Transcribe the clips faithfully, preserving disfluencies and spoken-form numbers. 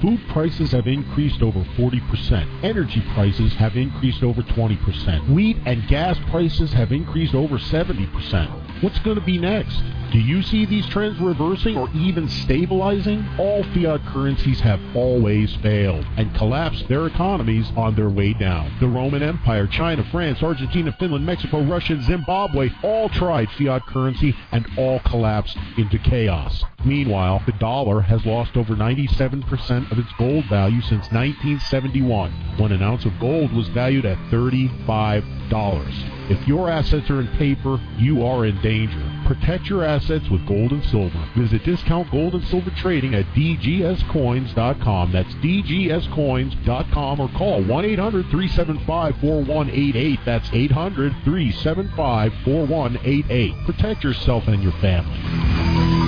Food prices have increased over forty percent. Energy prices have increased over twenty percent. Wheat and gas prices have increased over seventy percent. What's going to be next? Do you see these trends reversing or even stabilizing? All fiat currencies have always failed and collapsed their economies on their way down. The Roman Empire, China, France, Argentina, Finland, Mexico, Russia, and Zimbabwe all tried fiat currency and all collapsed into chaos. Meanwhile, the dollar has lost over ninety-seven percent of its gold value since nineteen seventy-one, when an ounce of gold was valued at thirty-five dollars. If your assets are in paper, you are in danger. Protect your assets with gold and silver. Visit Discount Gold and Silver Trading at d g s coins dot com. That's d g s coins dot com, or call one eight hundred three seven five four one eight eight. That's eight hundred three seven five four one eight eight. Protect yourself and your family.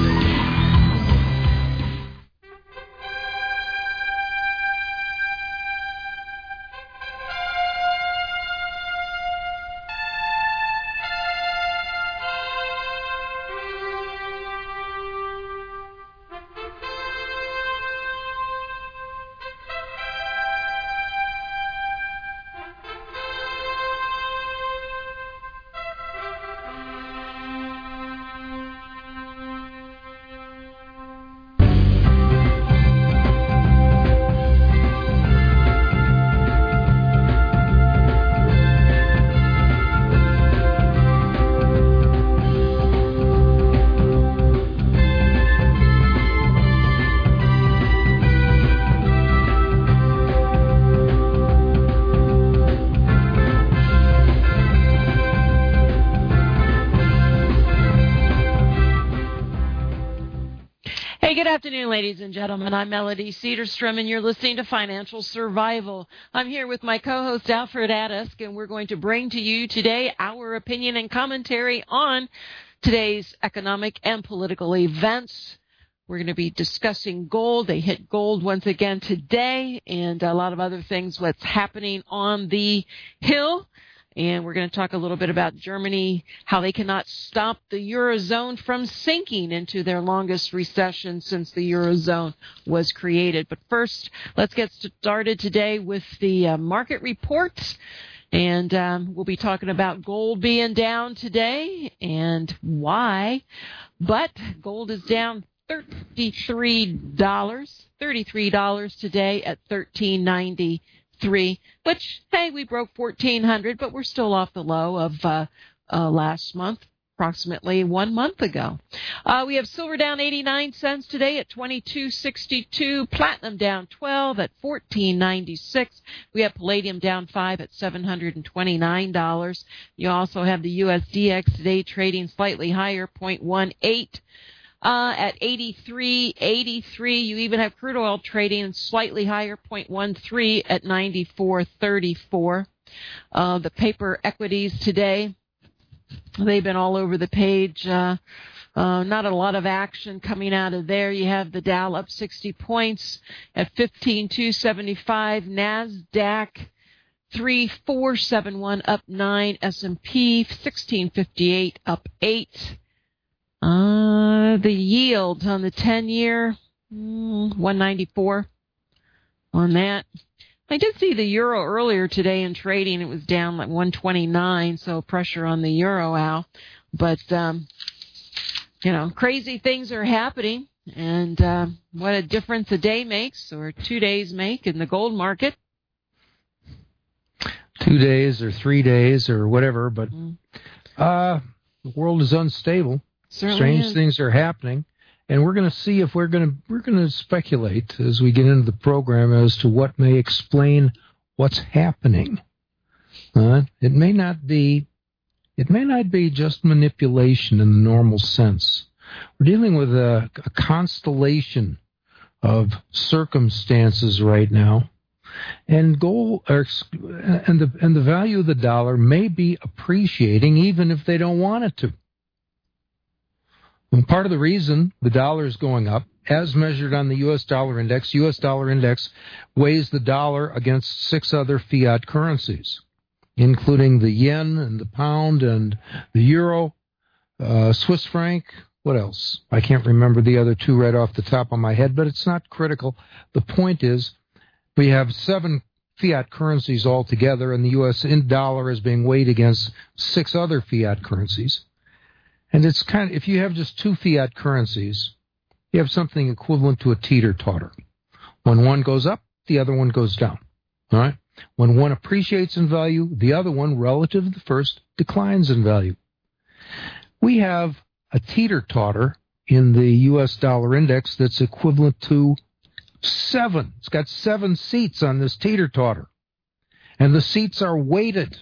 Good afternoon, ladies and gentlemen. I'm Melody Cedarstrom, and you're listening to Financial Survival. I'm here with my co-host, Alfred Adisk, and we're going to bring to you today our opinion and commentary on today's economic and political events. We're going to be discussing gold. They hit gold once again today, and a lot of other things, what's happening on the Hill. And we're going to talk a little bit about Germany, how they cannot stop the Eurozone from sinking into their longest recession since the Eurozone was created. But first, let's get started today with the uh, market reports. And um, we'll be talking about gold being down today and why. But gold is down thirty-three dollars, thirty-three dollars today at thirteen ninety. Three, which, hey, we broke fourteen hundred, but we're still off the low of uh, uh, last month, approximately one month ago. Uh, we have silver down eighty-nine cents today at twenty-two sixty-two, platinum down twelve at fourteen ninety-six. We have palladium down five at seven hundred twenty-nine dollars. You also have the U S D X today trading slightly higher, zero point one eight. Uh, at eighty-three eighty-three, you even have crude oil trading slightly higher, zero point one three at ninety-four thirty-four. Uh, the paper equities today, they've been all over the page. Uh, uh, not a lot of action coming out of there. You have the Dow up sixty points at fifteen two seventy-five. NASDAQ three four seven one up nine. S and P sixteen fifty-eight up eight. Uh, the yield on the ten-year, mm, one ninety-four on that. I did see the euro earlier today in trading. It was down like one twenty-nine, so pressure on the euro, Al. But, um, you know, crazy things are happening, and uh, what a difference a day makes or two days make in the gold market. Two days or three days or whatever, but uh, the world is unstable. Certainly Strange is. things are happening, and we're going to see if we're going to we're going to speculate as we get into the program as to what may explain what's happening. Uh, it may not be it may not be just manipulation in the normal sense. We're dealing with a, a constellation of circumstances right now, and gold or, and the and the value of the dollar may be appreciating even if they don't want it to. And part of the reason the dollar is going up, as measured on the U S dollar index, U S dollar index weighs the dollar against six other fiat currencies, including the yen and the pound and the euro, uh, Swiss franc, what else? I can't remember the other two right off the top of my head, but it's not critical. The point is we have seven fiat currencies altogether, and the U S in dollar is being weighed against six other fiat currencies. And it's kind of, if you have just two fiat currencies, you have something equivalent to a teeter-totter. When one goes up, the other one goes down. All right? When one appreciates in value, the other one, relative to the first, declines in value. We have a teeter-totter in the U S dollar index that's equivalent to seven. It's got seven seats on this teeter-totter. And the seats are weighted,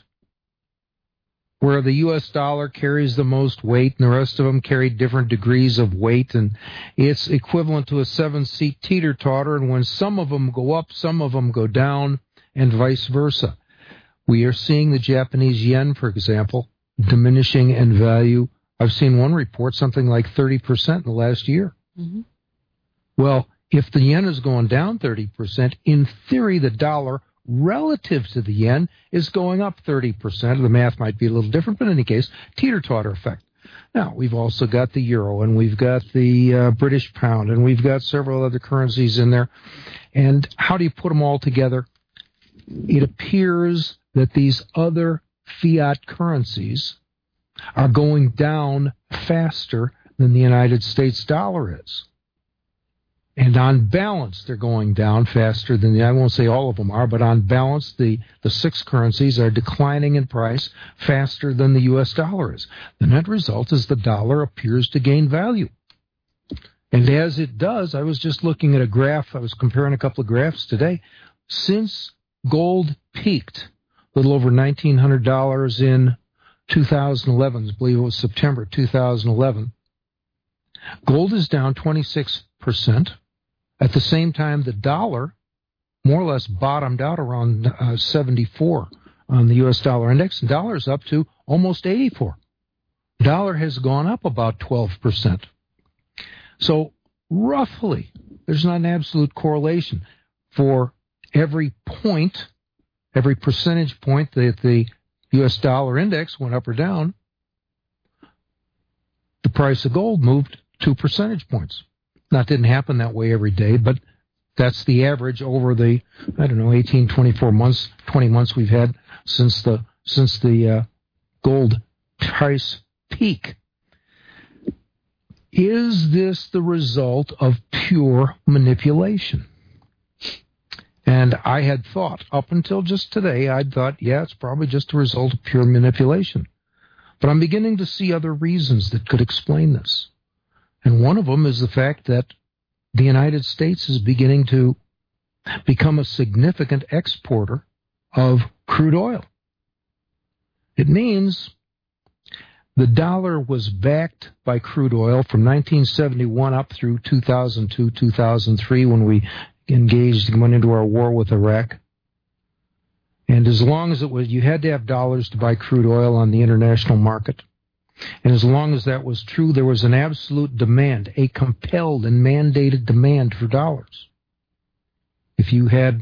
where the U S dollar carries the most weight and the rest of them carry different degrees of weight. And it's equivalent to a seven-seat teeter-totter. And when some of them go up, some of them go down, and vice versa. We are seeing the Japanese yen, for example, diminishing in value. I've seen one report something like thirty percent in the last year. Mm-hmm. Well, if the yen is going down thirty percent, in theory, the dollar relative to the yen is going up thirty percent. The math might be a little different, but in any case, teeter-totter effect. Now, we've also got the euro, and we've got the uh, British pound, and we've got several other currencies in there. And how do you put them all together? It appears that these other fiat currencies are going down faster than the United States dollar is. And on balance, they're going down faster than the, I won't say all of them are, but on balance, the, the six currencies are declining in price faster than the U S dollar is. The net result is the dollar appears to gain value. And as it does, I was just looking at a graph, I was comparing a couple of graphs today. Since gold peaked a little over nineteen hundred dollars in two thousand eleven, I believe it was September two thousand eleven, gold is down twenty-six percent. At the same time, the dollar more or less bottomed out around uh, seventy-four on the U S dollar index, and dollar is up to almost eighty-four. Dollar has gone up about twelve percent. So roughly, there's not an absolute correlation. For every point, every percentage point that the U S dollar index went up or down, the price of gold moved two percentage points. Now, it didn't happen that way every day, but that's the average over the, I don't know, eighteen, twenty-four months, twenty months we've had since the since the uh, gold price peak. Is this the result of pure manipulation? And I had thought, up until just today, I'd thought, yeah, it's probably just a result of pure manipulation. But I'm beginning to see other reasons that could explain this. And one of them is the fact that the United States is beginning to become a significant exporter of crude oil. It means the dollar was backed by crude oil from nineteen seventy-one up through two thousand two, two thousand three, when we engaged and went into our war with Iraq. And as long as it was, you had to have dollars to buy crude oil on the international market. And as long as that was true, there was an absolute demand, a compelled and mandated demand for dollars. If you had,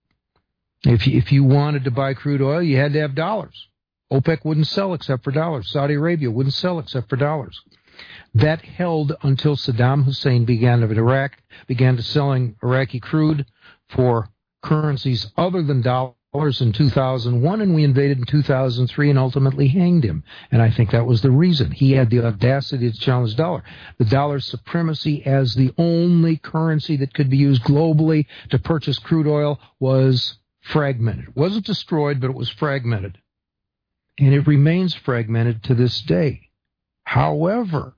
if you, if you wanted to buy crude oil, you had to have dollars. OPEC wouldn't sell except for dollars. Saudi Arabia wouldn't sell except for dollars. That held until Saddam Hussein began in Iraq, began to selling Iraqi crude for currencies other than dollars in two thousand one, and we invaded in two thousand three and ultimately hanged him. And I think that was the reason. He had the audacity to challenge the dollar. The dollar's supremacy as the only currency that could be used globally to purchase crude oil was fragmented. It wasn't destroyed, but it was fragmented. And it remains fragmented to this day. However,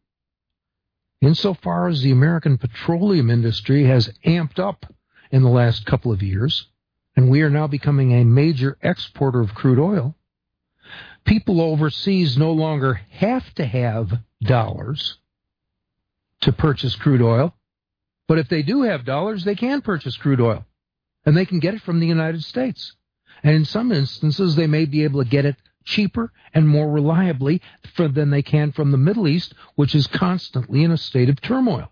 insofar as the American petroleum industry has amped up in the last couple of years, and we are now becoming a major exporter of crude oil, people overseas no longer have to have dollars to purchase crude oil, but if they do have dollars, they can purchase crude oil, and they can get it from the United States. And in some instances, they may be able to get it cheaper and more reliably for, than they can from the Middle East, which is constantly in a state of turmoil.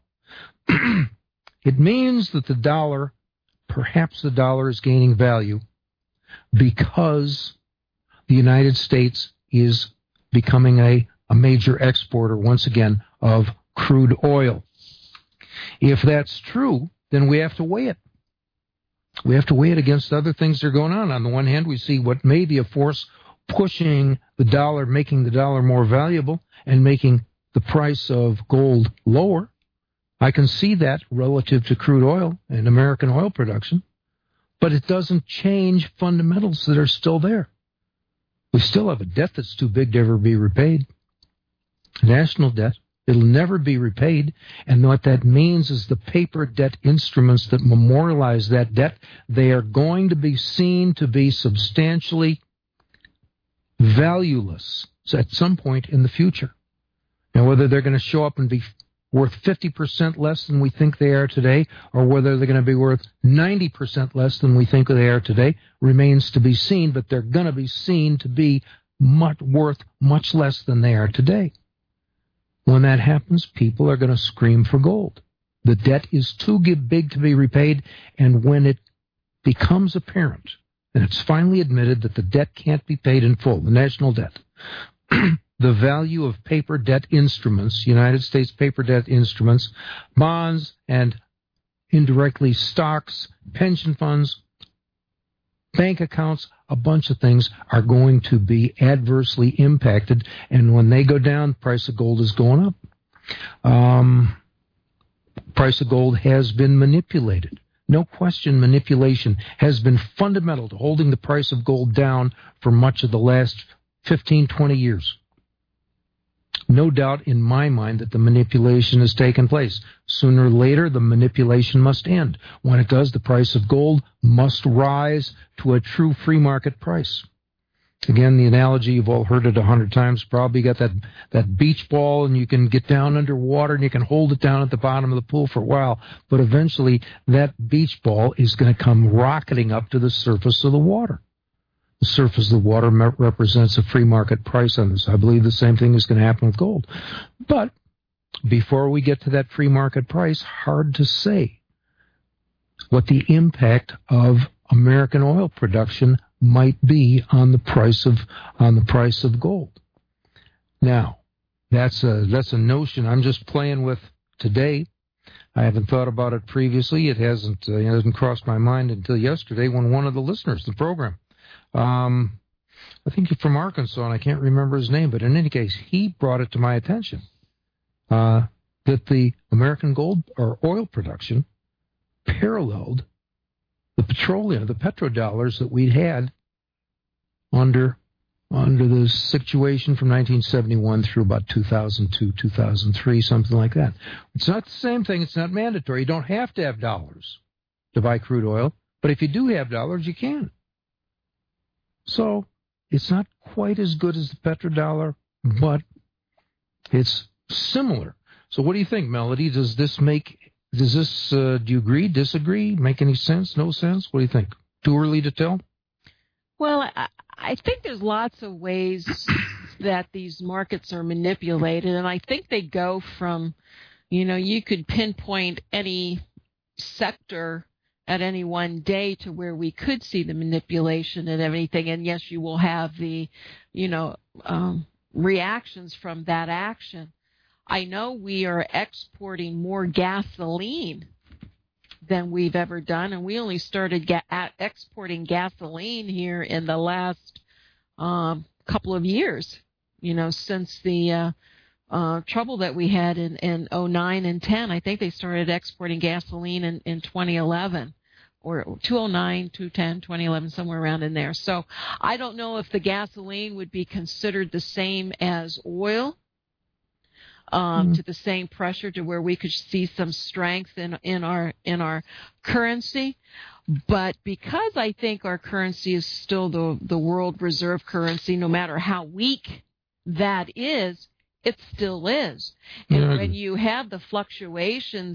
It means that the dollar, perhaps the dollar is gaining value because the United States is becoming a, a major exporter, once again, of crude oil. If that's true, then we have to weigh it. We have to weigh it against other things that are going on. On the one hand, we see what may be a force pushing the dollar, making the dollar more valuable, and making the price of gold lower. I can see that relative to crude oil and American oil production, but it doesn't change fundamentals that are still there. We still have a debt that's too big to ever be repaid. National debt. It'll never be repaid. And what that means is the paper debt instruments that memorialize that debt, they are going to be seen to be substantially valueless at some point in the future. Now, whether they're going to show up and be worth fifty percent less than we think they are today, or whether they're going to be worth ninety percent less than we think they are today, remains to be seen, but they're going to be seen to be much, worth much less than they are today. When that happens, people are going to scream for gold. The debt is too big to be repaid, and when it becomes apparent, and it's finally admitted that the debt can't be paid in full, the national debt, the value of paper debt instruments, United States paper debt instruments, bonds, and indirectly stocks, pension funds, bank accounts, a bunch of things are going to be adversely impacted, and when they go down, the price of gold is going up. Um, price of gold has been manipulated. No question, manipulation has been fundamental to holding the price of gold down for much of the last fifteen, twenty years. No doubt in my mind that the manipulation has taken place. Sooner or later, the manipulation must end. When it does, the price of gold must rise to a true free market price. Again, the analogy, you've all heard it a hundred times, probably got that, that beach ball and you can get down underwater and you can hold it down at the bottom of the pool for a while, but eventually that beach ball is going to come rocketing up to the surface of the water. The surface of the water represents a free market price on this. I believe the same thing is going to happen with gold. But before we get to that free market price, hard to say what the impact of American oil production might be on the price of on the price of gold. Now, that's a that's a notion I'm just playing with today. I haven't thought about it previously. It hasn't uh, it hasn't crossed my mind until yesterday when one of the listeners of the program, um, I think from Arkansas, and I can't remember his name, but in any case, he brought it to my attention uh, that the American gold or oil production paralleled the petroleum, the petrodollars that we'd had under under the situation from nineteen seventy-one through about two thousand two, two thousand three, something like that. It's not the same thing. It's not mandatory. You don't have to have dollars to buy crude oil, but if you do have dollars, you can. So it's not quite as good as the petrodollar, but it's similar. So what do you think, Melody? Does this make Does this, uh, do you agree, disagree, make any sense, no sense? What do you think? Too early to tell? Well, I, I think there's lots of ways that these markets are manipulated, and I think they go from, you know, you could pinpoint any sector at any one day to where we could see the manipulation and everything, and yes, you will have the, you know, um, reactions from that action. I know we are exporting more gasoline than we've ever done, and we only started ga- at exporting gasoline here in the last um, couple of years, you know, since the uh, uh, trouble that we had in, in oh nine and ten. I think they started exporting gasoline in, in twenty eleven, or two oh nine, two ten, twenty eleven, somewhere around in there. So I don't know if the gasoline would be considered the same as oil. Um, mm-hmm. To the same pressure to where we could see some strength in in our in our currency, but because I think our currency is still the the world reserve currency, no matter how weak that is, it still is. And yeah. when you have the fluctuations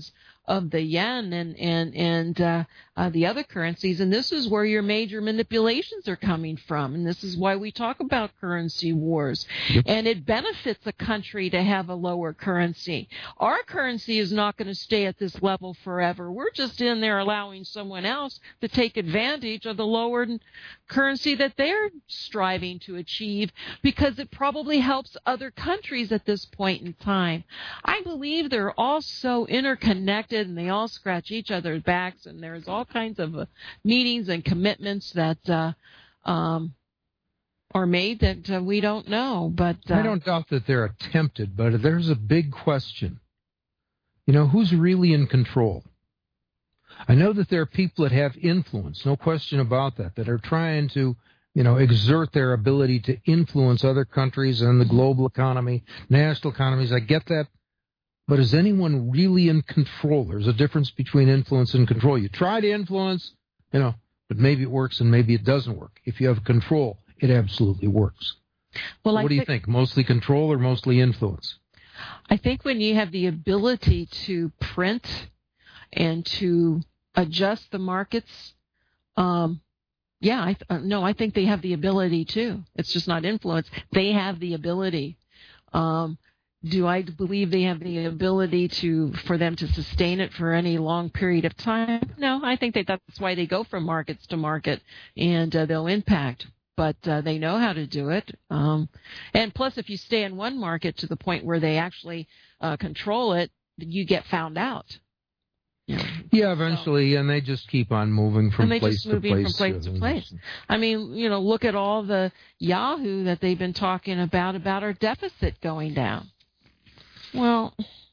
of the yen and and and uh, uh, the other currencies, and this is where your major manipulations are coming from, and this is why we talk about currency wars. Yep. And it benefits a country to have a lower currency. Our currency is not going to stay at this level forever. We're just in there allowing someone else to take advantage of the lower currency that they're striving to achieve, because it probably helps other countries at this point in time. I believe they're all so interconnected, and they all scratch each other's backs, and there's all kinds of uh, meetings and commitments that uh, um, are made that uh, we don't know. But uh, I don't doubt that they're attempted, but there's a big question. You know, who's really in control? I know that there are people that have influence, no question about that, that are trying to, you know, exert their ability to influence other countries and the global economy, national economies. I get that. But is anyone really in control? There's a difference between influence and control. You try to influence, you know, but maybe it works and maybe it doesn't work. If you have control, it absolutely works. Well, what I do you think, think? Mostly control or mostly influence? I think when you have the ability to print and to adjust the markets, um, yeah, I th- uh, no, I think they have the ability to. It's just not influence. They have the ability. Um, do I believe they have the ability to for them to sustain it for any long period of time? No, I think that that's why they go from markets to market, and uh, they'll impact. But uh, they know how to do it. Um, and plus, if you stay in one market to the point where they actually uh, control it, you get found out. Yeah, yeah eventually, so, and they just keep on moving from and they place just to moving place. from place to place. I mean, you know, look at all the Yahoo that they've been talking about, about our deficit going down. Well,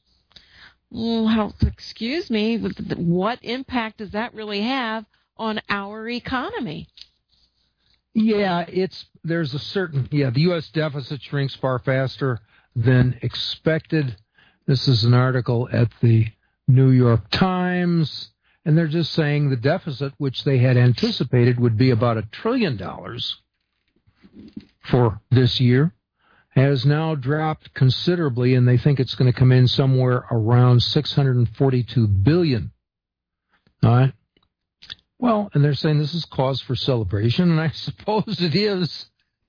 well, excuse me, what impact does that really have on our economy? Yeah, it's there's a certain, yeah, the U S deficit shrinks far faster than expected. This is an article at the New York Times, and they're just saying the deficit, which they had anticipated would be about a trillion dollars for this year, has now dropped considerably, and they think it's going to come in somewhere around six hundred forty-two billion dollars. All right. Well, and they're saying this is cause for celebration, and I suppose it is.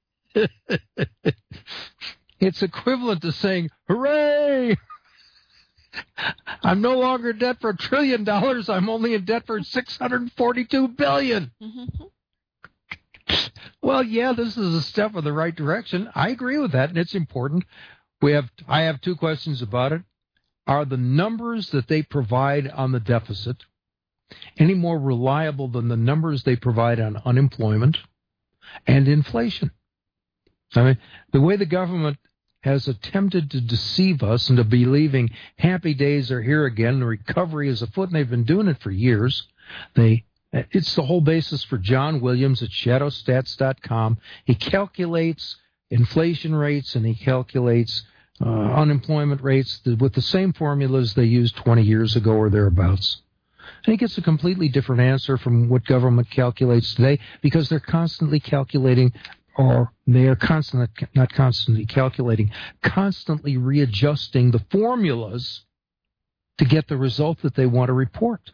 It's equivalent to saying, hooray! I'm no longer in debt for a trillion dollars. I'm only in debt for six hundred forty-two billion dollars. Mm-hmm. Well, yeah, this is a step in the right direction. I agree with that, and it's important. We have, I have two questions about it. Are the numbers that they provide on the deficit any more reliable than the numbers they provide on unemployment and inflation? I mean, the way the government has attempted to deceive us into believing happy days are here again, the recovery is afoot, and they've been doing it for years. They, it's the whole basis for John Williams at shadow stats dot com. He calculates inflation rates and he calculates uh, unemployment rates with the same formulas they used twenty years ago or thereabouts. And he gets a completely different answer from what government calculates today, because they're constantly calculating, or they are constantly, not constantly calculating, constantly readjusting the formulas to get the result that they want to report.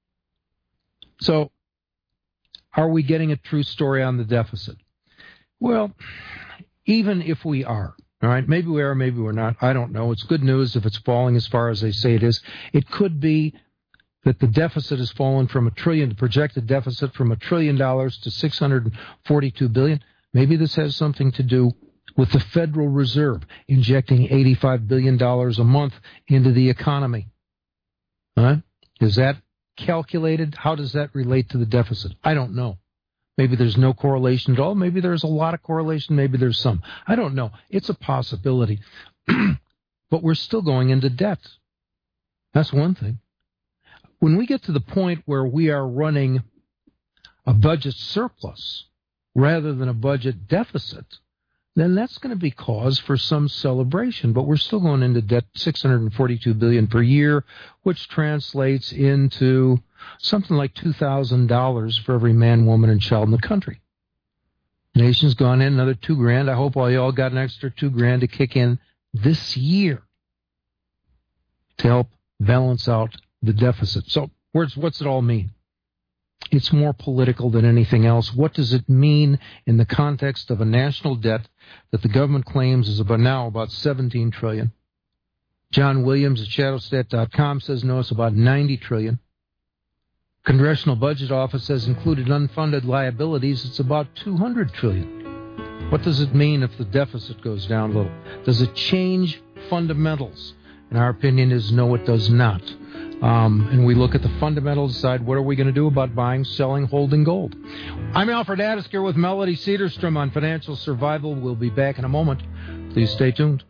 So, are we getting a true story on the deficit? Well, even if we are, all right, maybe we are, maybe we're not, I don't know. It's good news if it's falling as far as they say it is. It could be that the deficit has fallen from a trillion, the projected deficit from a trillion dollars to six hundred forty-two billion dollars. Maybe this has something to do with the Federal Reserve injecting eighty-five billion dollars a month into the economy. Huh? Is that calculated? How does that relate to the deficit? I don't know. Maybe there's no correlation at all. Maybe there's a lot of correlation. Maybe there's some. I don't know. It's a possibility. But we're still going into debt. That's one thing. When we get to the point where we are running a budget surplus rather than a budget deficit, then that's going to be cause for some celebration. But we're still going into debt, six hundred forty-two billion dollars per year, which translates into something like two thousand dollars for every man, woman, and child in the country. The nation's gone in another two grand. I hope all y'all got an extra two grand to kick in this year to help balance out the deficit. So where's, what's it all mean? It's more political than anything else. What does it mean in the context of a national debt that the government claims is about now about seventeen trillion dollars? John Williams at shadowstat dot com says no, it's about ninety trillion dollars. Congressional Budget Office has included unfunded liabilities. It's about two hundred trillion dollars. What does it mean if the deficit goes down a little? Does it change fundamentals? And our opinion is no, it does not. Um, and we look at the fundamentals, decide what are we going to do about buying, selling, holding gold. I'm Alfred Addis here with Melody Cedarstrom on Financial Survival. We'll be back in a moment. Please stay tuned.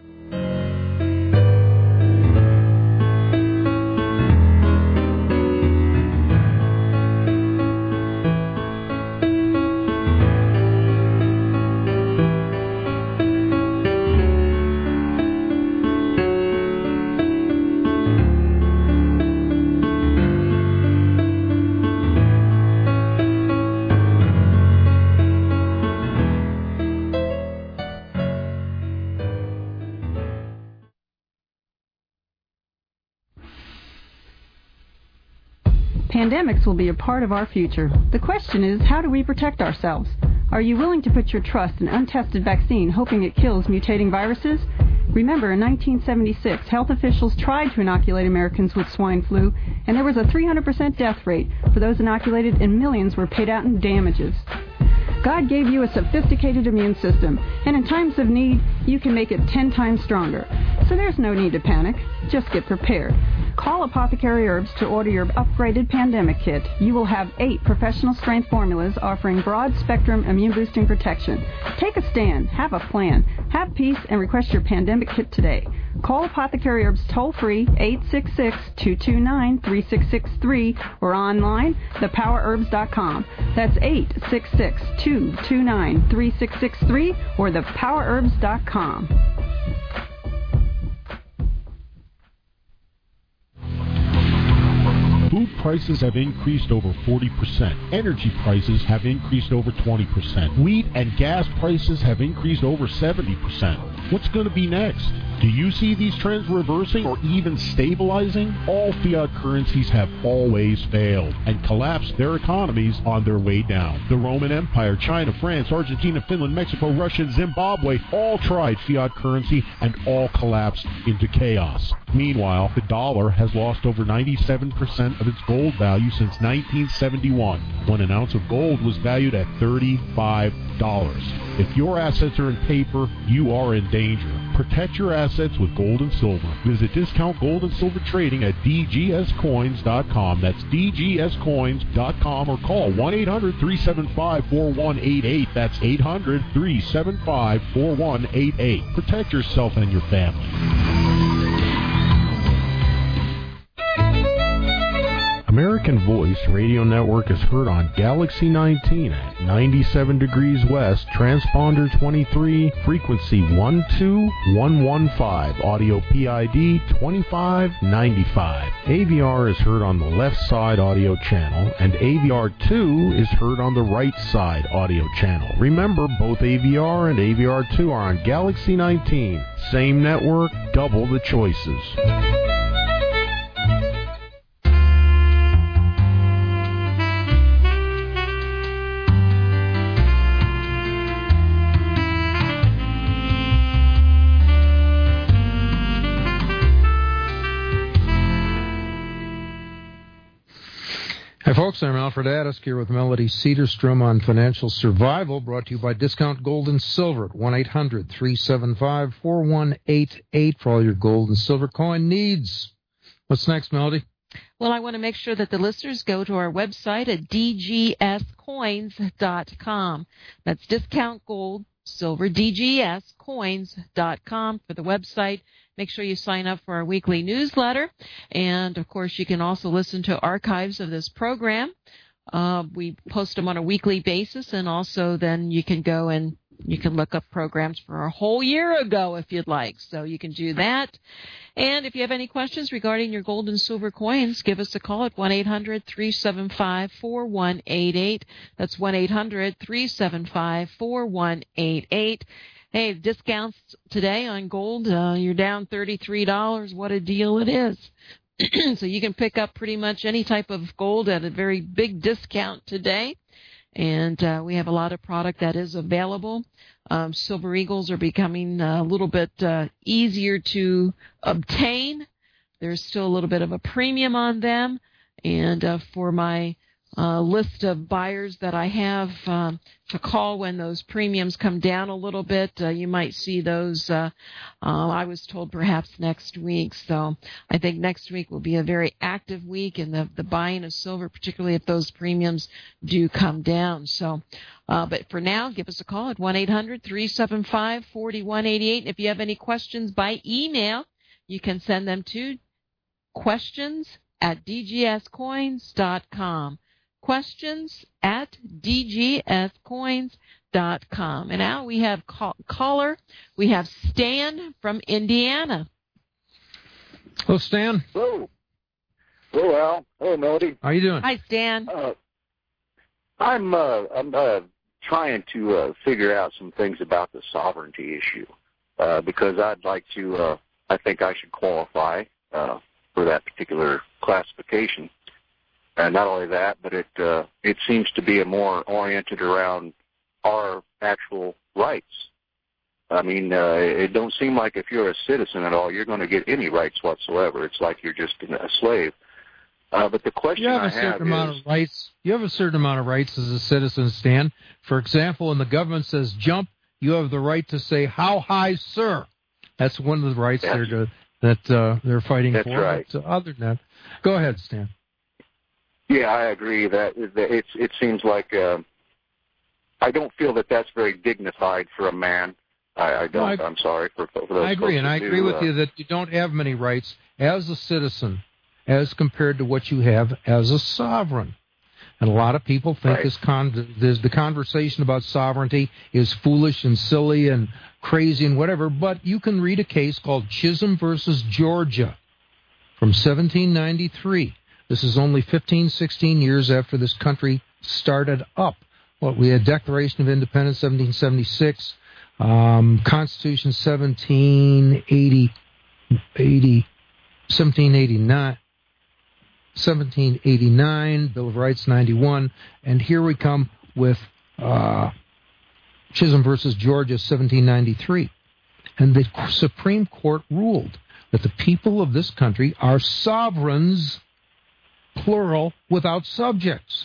Pandemics will be a part of our future. The question is, how do we protect ourselves? Are you willing to put your trust in untested vaccine, hoping it kills mutating viruses? Remember, in nineteen seventy-six, health officials tried to inoculate Americans with swine flu, and there was a three hundred percent death rate for those inoculated, and millions were paid out in damages. God gave you a sophisticated immune system, and in times of need, you can make it ten times stronger. So there's no need to panic. Just get prepared. Call Apothecary Herbs to order your upgraded pandemic kit. You will have eight professional strength formulas offering broad spectrum immune boosting protection. Take a stand, have a plan, have peace, and request your pandemic kit today. Call Apothecary Herbs toll free eight six six, two two nine, three six six three or online the power herbs dot com. That's eight six six, two two nine, three six six three or the power herbs dot com. Food prices have increased over forty percent. Energy prices have increased over twenty percent. Wheat and gas prices have increased over seventy percent. What's going to be next? Do you see these trends reversing or even stabilizing? All fiat currencies have always failed and collapsed their economies on their way down. The Roman Empire, China, France, Argentina, Finland, Mexico, Russia, and Zimbabwe all tried fiat currency and all collapsed into chaos. Meanwhile, the dollar has lost over ninety-seven percent of its gold value since nineteen seventy-one, when an ounce of gold was valued at thirty-five dollars. If your assets are in paper, you are in danger. Protect your assets with gold and silver. Visit Discount Gold and Silver Trading at d g s coins dot com. That's d g s coins dot com or call one eight hundred, three seven five, four one eight eight. That's eight hundred, three seven five, four one eight eight. Protect yourself and your family. American Voice Radio Network is heard on Galaxy nineteen at ninety-seven degrees west, transponder twenty-three, frequency one two one one five, audio P I D twenty-five ninety-five. A V R is heard on the left side audio channel, and A V R two is heard on the right side audio channel. Remember, both A V R and A V R two are on Galaxy nineteen. Same network, double the choices. Hi, folks. I'm Alfred Addis here with Melody Cedarstrom on Financial Survival, brought to you by Discount Gold and Silver at one eight hundred, three seven five, four one eight eight for all your gold and silver coin needs. What's next, Melody? Well, I want to make sure that the listeners go to our website at d g s coins dot com. That's Discount Gold, Silver, d g s coins dot com for the website. Make sure you sign up for our weekly newsletter. And, of course, you can also listen to archives of this program. Uh, we post them on a weekly basis, and also then you can go and you can look up programs for a whole year ago if you'd like. So you can do that. And if you have any questions regarding your gold and silver coins, give us a call at one eight hundred, three seven five, four one eight eight. That's one eight hundred, three seven five, four one eight eight. Hey, discounts today on gold. Uh, you're down thirty-three dollars. What a deal it is. So you can pick up pretty much any type of gold at a very big discount today. And uh, we have a lot of product that is available. Um, Silver Eagles are becoming a little bit uh, easier to obtain. There's still a little bit of a premium on them. And uh, for my uh, list of buyers that I have um, to call when those premiums come down a little bit, uh, you might see those, uh, uh, I was told perhaps next week. So I think next week will be a very active week in the, the buying of silver, particularly if those premiums do come down. So, uh, but for now, give us a call at one eight hundred three seven five four one eight eight. If you have any questions by email, you can send them to questions at d g s coins dot com. Questions at d g s coins dot com. And now we have call- caller. We have Stan from Indiana. Hello, Stan. Hello. Hello, Al. Hello, Melody. How you doing? Hi, Stan. Uh, I'm uh, I'm uh, trying to uh, figure out some things about the sovereignty issue uh, because I'd like to. Uh, I think I should qualify uh, for that particular classification. And not only that, but it uh, it seems to be a more oriented around our actual rights. I mean, uh, it don't seem like if you're a citizen at all, you're going to get any rights whatsoever. It's like you're just a slave. Uh, but the question you have I a certain have amount is, of rights. You have a certain amount of rights as a citizen, Stan. For example, when the government says jump, you have the right to say "How high, sir?" That's one of the rights That's, they're to, that uh, they're fighting that's for. right. But, uh, other than that, go ahead, Stan. Yeah, I agree that, that it's, it seems like uh, I don't feel that that's very dignified for a man. I, I don't. No, I, I'm sorry for, for those. I agree, and I do, agree with uh, you that you don't have many rights as a citizen as compared to what you have as a sovereign. And a lot of people think right. this con- this, the conversation about sovereignty is foolish and silly and crazy and whatever, but you can read a case called Chisholm versus Georgia from seventeen ninety-three. This is only fifteen, sixteen years after this country started up. Well, we had Declaration of Independence, seventeen seventy-six, um, Constitution, seventeen eighty, eighty, seventeen eighty-nine, seventeen eighty-nine, Bill of Rights, ninety-one, and here we come with uh, Chisholm versus Georgia, seventeen ninety-three. And the Supreme Court ruled that the people of this country are sovereigns, plural, without subjects.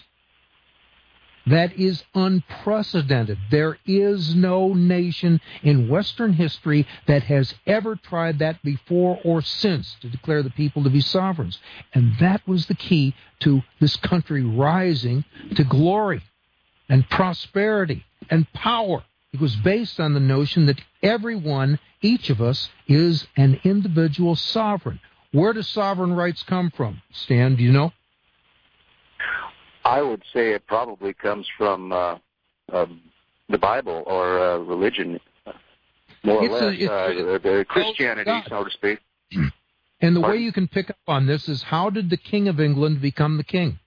That is unprecedented. There is no nation in Western history that has ever tried that before or since to declare the people to be sovereigns. And that was the key to this country rising to glory and prosperity and power. It was based on the notion that everyone, each of us, is an individual sovereign. Where do sovereign rights come from? Stan, do you know? I would say it probably comes from uh, uh, the Bible or uh, religion, more It's or a- less, it's uh, a- the Christianity, God. so to speak. And the way Pardon? you can pick up on this is, how did the King of England become the king?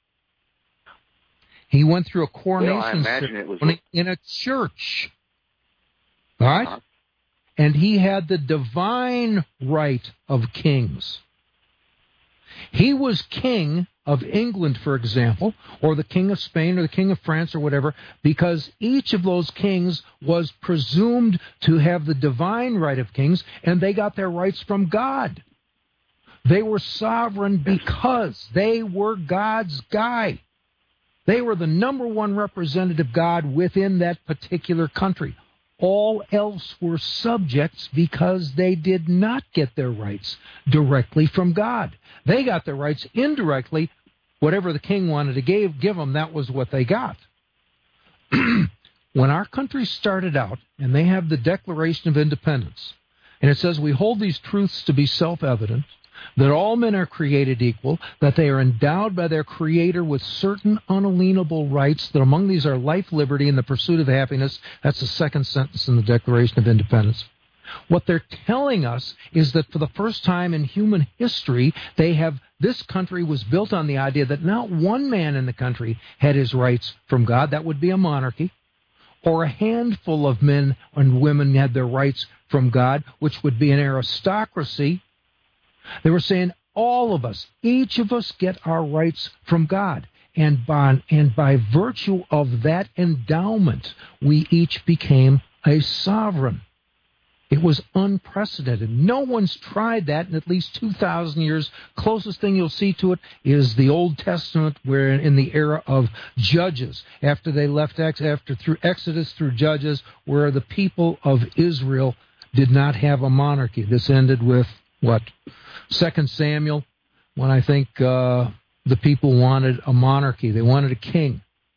He went through a coronation Well, I imagine it was ceremony in a church. All right? Uh-huh. And he had the divine right of kings. He was king of England, for example, or the king of Spain or the king of France or whatever, because each of those kings was presumed to have the divine right of kings, and they got their rights from God. They were sovereign because they were God's guy. They were the number one representative God within that particular country. All else were subjects because they did not get their rights directly from God. They got their rights indirectly. Whatever the king wanted to give, give them, that was what they got. When our country started out, and they have the Declaration of Independence, and it says we hold these truths to be self-evident, that all men are created equal, that they are endowed by their Creator with certain unalienable rights, that among these are life, liberty, and the pursuit of happiness. That's the second sentence in the Declaration of Independence. What they're telling us is that for the first time in human history, they have this country was built on the idea that not one man in the country had his rights from God. That would be a monarchy. Or a handful of men and women had their rights from God, which would be an aristocracy. They were saying all of us, each of us get our rights from God. And by, and by virtue of that endowment, we each became a sovereign. It was unprecedented. No one's tried that in at least two thousand years. Closest thing you'll see to it is the Old Testament, where in the era of Judges, after they left Ex, after through Exodus through Judges, where the people of Israel did not have a monarchy. This ended with, what, Second Samuel, when I think uh, the people wanted a monarchy. They wanted a king.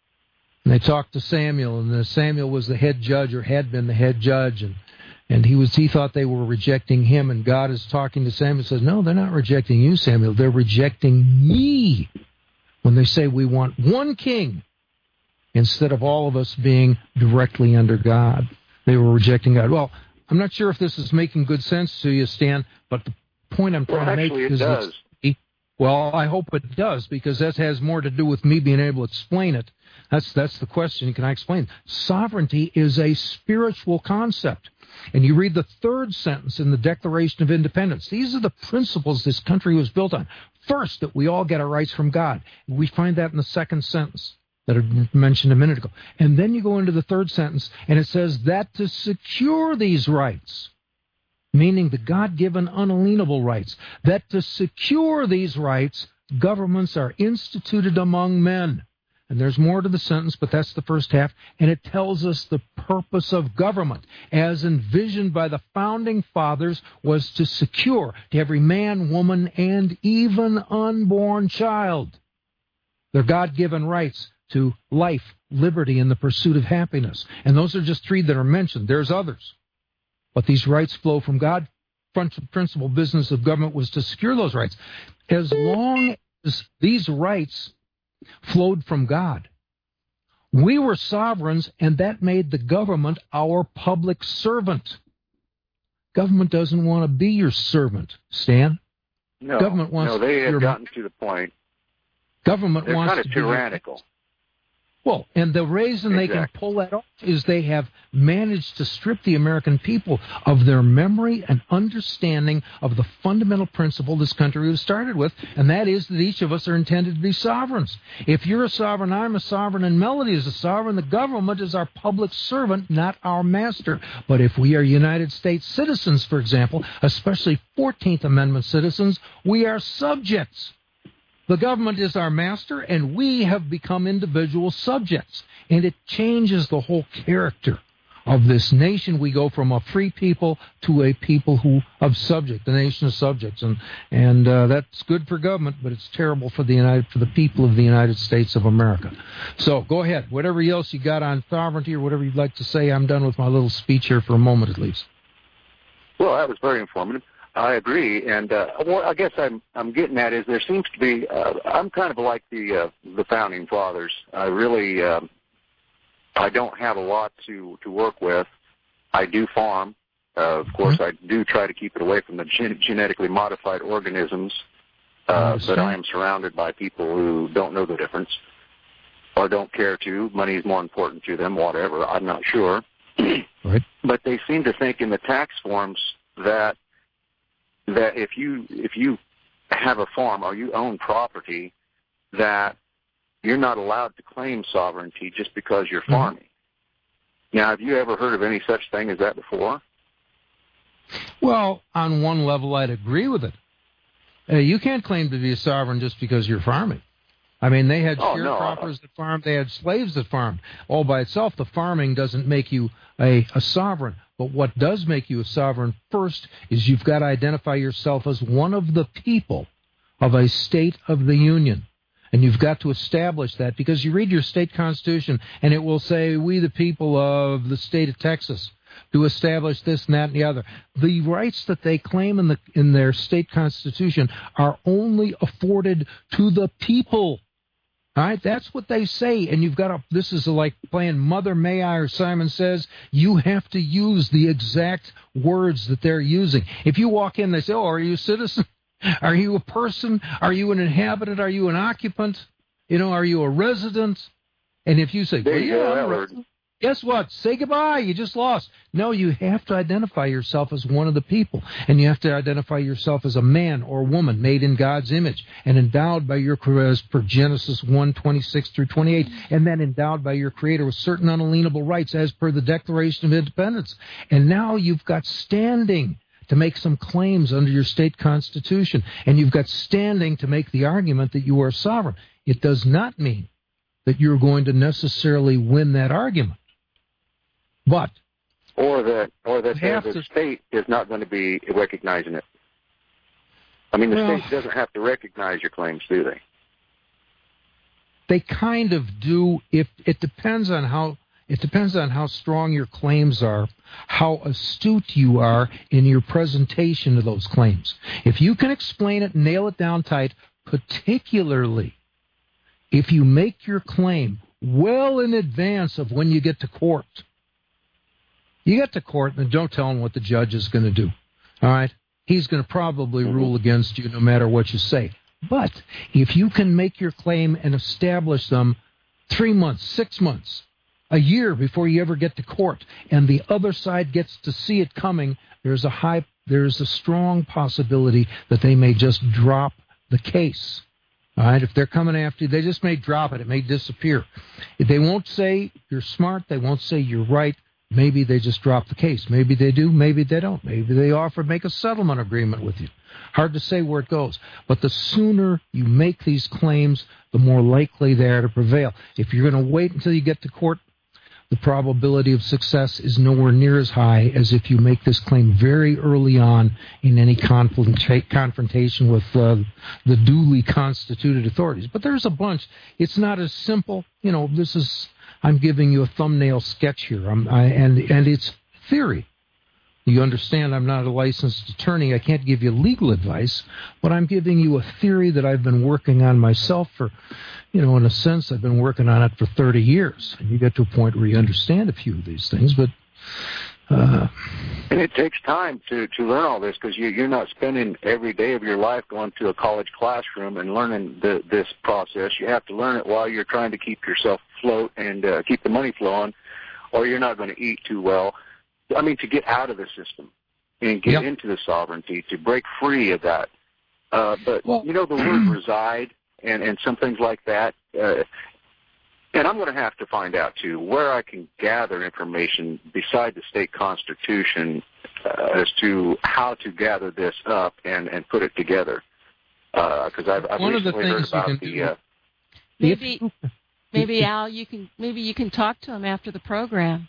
And they talked to Samuel, and the Samuel was the head judge, or had been the head judge, and And he was he thought they were rejecting him, and God is talking to Samuel and says, no, they're not rejecting you, Samuel. They're rejecting me when they say we want one king instead of all of us being directly under God. They were rejecting God. Well, I'm not sure if this is making good sense to you, Stan, but the point I'm trying well, to make actually, it is does. Well, I hope it does, because that has more to do with me being able to explain it. That's that's the question. Can I explain? Sovereignty is a spiritual concept. And you read the third sentence in the Declaration of Independence. These are the principles this country was built on. First, that we all get our rights from God. We find that in the second sentence that I mentioned a minute ago. And then you go into the third sentence, and it says that to secure these rights, meaning the God-given unalienable rights, that to secure these rights, governments are instituted among men. And there's more to the sentence, but that's the first half. And it tells us the purpose of government, as envisioned by the founding fathers, was to secure to every man, woman, and even unborn child their God-given rights to life, liberty, and the pursuit of happiness. And those are just three that are mentioned. There's others. But these rights flow from God. Principal business of government was to secure those rights. As long as these rights flowed from God, we were sovereigns, and that made the government our public servant. Government doesn't want to be your servant, Stan. No, government wants no, they have your, gotten to the point. Government They're wants kind of to tyrannical. Be, well, and the reason exactly. they can pull that off is they have managed to strip the American people of their memory and understanding of the fundamental principle this country was started with, and that is that each of us are intended to be sovereigns. If you're a sovereign, I'm a sovereign, and Melody is a sovereign, the government is our public servant, not our master. But if we are United States citizens, for example, especially fourteenth Amendment citizens, we are subjects. The government is our master, and we have become individual subjects. And it changes the whole character of this nation. We go from a free people to a people who of subject, a nation of subjects. And and uh, that's good for government, but it's terrible for the United for the people of the United States of America. So go ahead. Whatever else you got on sovereignty or whatever you'd like to say, I'm done with my little speech here for a moment at least. Well, that was very informative. I agree, and uh, what I guess I'm I'm getting at is there seems to be. Uh, I'm kind of like the uh, the founding fathers. I really uh, I don't have a lot to, to work with. I do farm. Uh, of course, I do try to keep it away from the gen- genetically modified organisms, uh, but I am surrounded by people who don't know the difference or don't care to. Money is more important to them. Whatever, I'm not sure. Right. But they seem to think in the tax forms that. that if you if you have a farm or you own property, that you're not allowed to claim sovereignty just because you're farming. Mm-hmm. Now, have you ever heard of any such thing as that before? Well, on one level, I'd agree with it. Uh, you can't claim to be a sovereign just because you're farming. I mean, they had oh, sharecroppers no. that farmed. They had slaves that farmed. All by itself, the farming doesn't make you a, a sovereign. But what does make you a sovereign first is you've got to identify yourself as one of the people of a state of the Union. And you've got to establish that, because you read your state constitution and it will say, we the people of the state of Texas to establish this and that and the other. The rights that they claim in the in their state constitution are only afforded to the people. All right, that's what they say, and you've got to, this is like playing Mother May I or Simon Says. You have to use the exact words that they're using. If you walk in, they say, oh, are you a citizen? Are you a person? Are you an inhabitant? Are you an occupant? You know, are you a resident? And if you say, well, yeah, I'm a resident, guess what? Say goodbye. You just lost. No, you have to identify yourself as one of the people, and you have to identify yourself as a man or woman made in God's image and endowed by your Creator, as per Genesis one, twenty-six through twenty-eight, and then endowed by your Creator with certain unalienable rights as per the Declaration of Independence. And now you've got standing to make some claims under your state constitution, and you've got standing to make the argument that you are sovereign. It does not mean that you're going to necessarily win that argument. But or that or that have the to, state is not going to be recognizing it. I mean, the well, state doesn't have to recognize your claims, do they? They kind of do. If it depends on how it depends on how strong your claims are, how astute you are in your presentation of those claims. If you can explain it, nail it down tight, particularly if you make your claim well in advance of when you get to court. You get to court, and don't tell him what the judge is going to do. All right? He's going to probably rule against you no matter what you say. But if you can make your claim and establish them three months, six months, a year before you ever get to court, and the other side gets to see it coming, there's a high, there's a strong possibility that they may just drop the case. All right? If they're coming after you, they just may drop it. It may disappear. If they won't say you're smart. They won't say you're right. Maybe they just drop the case. Maybe they do. Maybe they don't. Maybe they offer to make a settlement agreement with you. Hard to say where it goes. But the sooner you make these claims, the more likely they are to prevail. If you're going to wait until you get to court, the probability of success is nowhere near as high as if you make this claim very early on in any confrontation with uh, the duly constituted authorities. But there's a bunch. It's not as simple. You know, this is... I'm giving you a thumbnail sketch here, I'm, I, and and it's theory. You understand I'm not a licensed attorney. I can't give you legal advice, but I'm giving you a theory that I've been working on myself for, you know, in a sense, I've been working on it for thirty years. And you get to a point where you understand a few of these things, but... Uh, and it takes time to, to learn all this because you, you're not spending every day of your life going to a college classroom and learning the, this process. You have to learn it while you're trying to keep yourself afloat and uh, keep the money flowing, or you're not going to eat too well. I mean, to get out of the system and get yep. into the sovereignty, to break free of that. Uh, but, well, you know, the word reside and, and some things like that, uh, and I'm going to have to find out, too, where I can gather information beside the state constitution uh, as to how to gather this up and, and put it together. Because uh, I've, I've recently heard about the... Uh, maybe, maybe, Al, you can maybe you can talk to him after the program.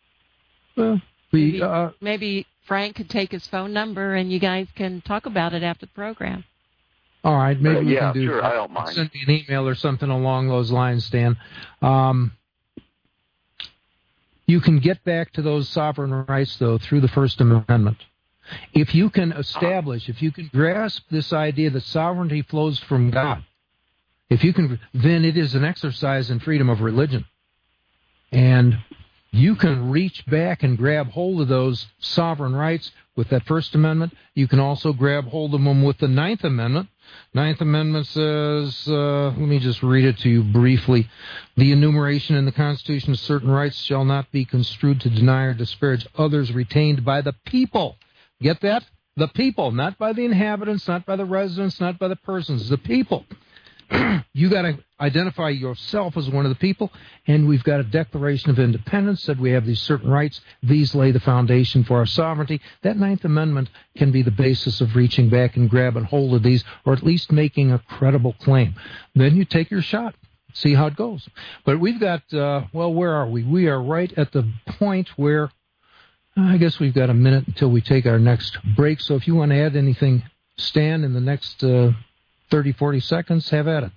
Well, we, maybe, uh, maybe Frank could take his phone number and you guys can talk about it after the program. All right, maybe uh, we yeah, can do sure, that. I don't mind. Send me an email or something along those lines, Dan. Um, you can get back to those sovereign rights, though, through the First Amendment. If you can establish, if you can grasp this idea that sovereignty flows from God, if you can, then it is an exercise in freedom of religion. And you can reach back and grab hold of those sovereign rights with that First Amendment. You can also grab hold of them with the Ninth Amendment. Ninth Amendment says, uh, let me just read it to you briefly. The enumeration in the Constitution of certain rights shall not be construed to deny or disparage others retained by the people. Get that? The people, not by the inhabitants, not by the residents, not by the persons, the people. You got to identify yourself as one of the people, and we've got a Declaration of Independence that we have these certain rights. These lay the foundation for our sovereignty. That Ninth Amendment can be the basis of reaching back and grabbing hold of these, or at least making a credible claim. Then you take your shot, see how it goes. But we've got, uh, well, where are we? We are right at the point where uh, I guess we've got a minute until we take our next break. So if you want to add anything, Stan, in the next uh, thirty, forty seconds, have at it.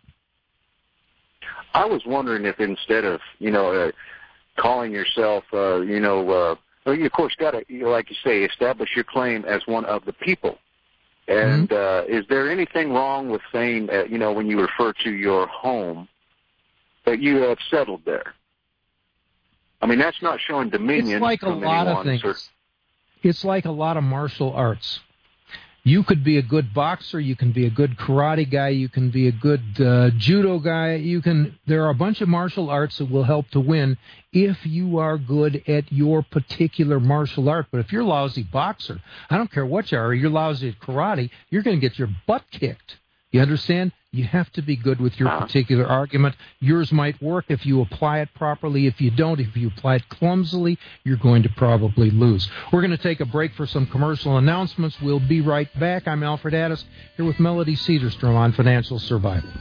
I was wondering if instead of, you know, uh, calling yourself, uh, you know, uh, well, you, of course, got to, you know, like you say, establish your claim as one of the people. And mm-hmm. uh, is there anything wrong with saying, uh, you know, when you refer to your home, that you have settled there? I mean, that's not showing dominion. It's like a from lot anyone, of things. Sir. It's like a lot of martial arts. You could be a good boxer. You can be a good karate guy. You can be a good uh, judo guy. You can. There are a bunch of martial arts that will help to win if you are good at your particular martial art. But if you're a lousy boxer, I don't care what you are, you're lousy at karate, you're going to get your butt kicked. You understand? You have to be good with your particular argument. Yours might work if you apply it properly. If you don't, if you apply it clumsily, you're going to probably lose. We're going to take a break for some commercial announcements. We'll be right back. I'm Alfred Addis, here with Melody Cedarstrom on Financial Survival.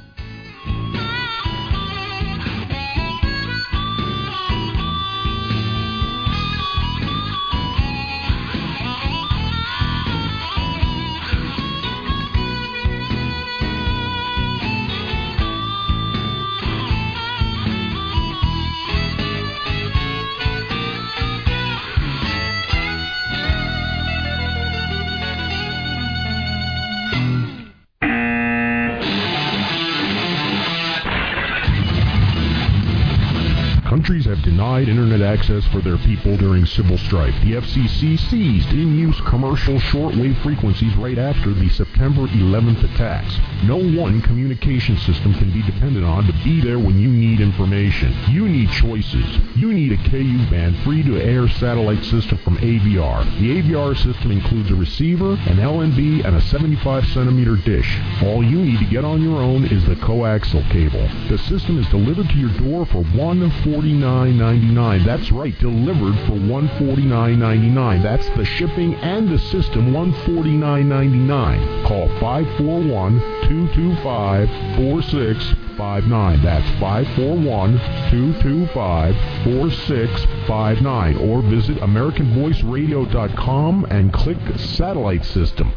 Countries have denied internet access for their people during civil strife. The F C C seized in-use commercial shortwave frequencies right after the September eleventh attacks. No one communication system can be depended on to be there when you need information. You need choices. You need a K U band free-to-air satellite system from A V R. The A V R system includes a receiver, an L N B, and a seventy-five centimeter dish. All you need to get on your own is the coaxial cable. The system is delivered to your door for one hundred forty-nine ninety-nine. That's right, delivered for one hundred forty-nine ninety-nine. That's the shipping and the system, one hundred forty-nine ninety-nine. Call five four one, two two five, four six five nine. That's five four one, two two five, four six five nine. Or visit American Voice Radio dot com and click Satellite System.